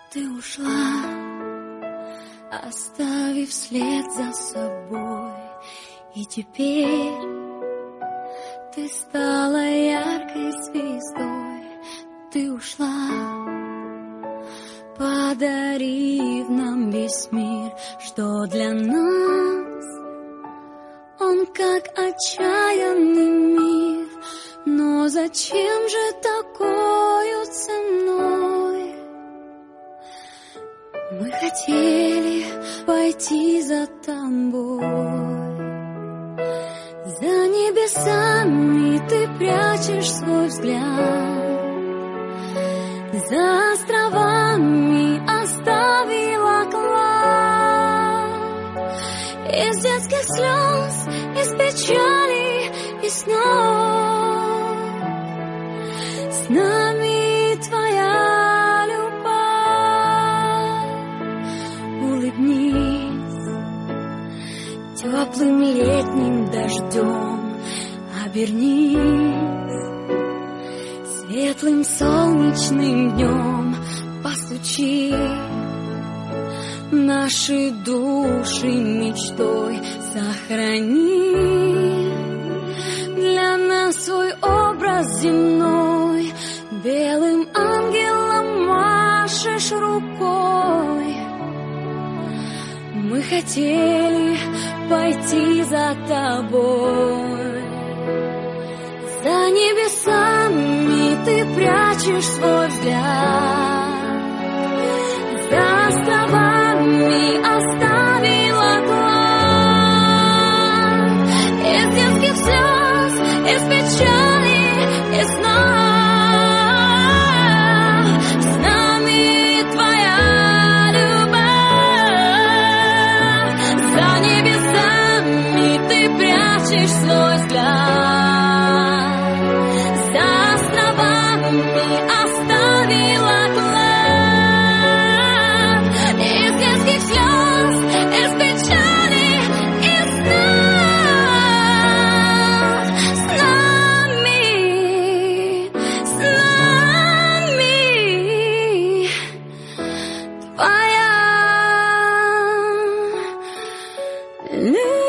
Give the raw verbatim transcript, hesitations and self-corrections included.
Ты ушла, оставив след за собой, и теперь ты стала яркой звездой. Ты ушла, подарив нам весь мир, что для нас он как отчаянный мир. Но зачем же такою ценой? Мы хотели пойти за тобой. За небесами ты прячешь свой взгляд, за островами оставила клад. Из детских слез, из печали и снов с нами твоя любовь. Улыбнись теплым летним дождем, обернись светлым солнечным днем, постучи наши души мечтой, сохрани для нас свой образ земной. Белым ангелом машешь рукой. Мы хотели пойти за тобой. За небесами ты прячешь свой взгляд, за островами оставила клад. Из детских слез, из печали и снов с нами твоя любовь. За небесами ты прячешь свой взгляд, оставила клад. Из детских слез, из печали и снов с нами, с нами твоя любовь.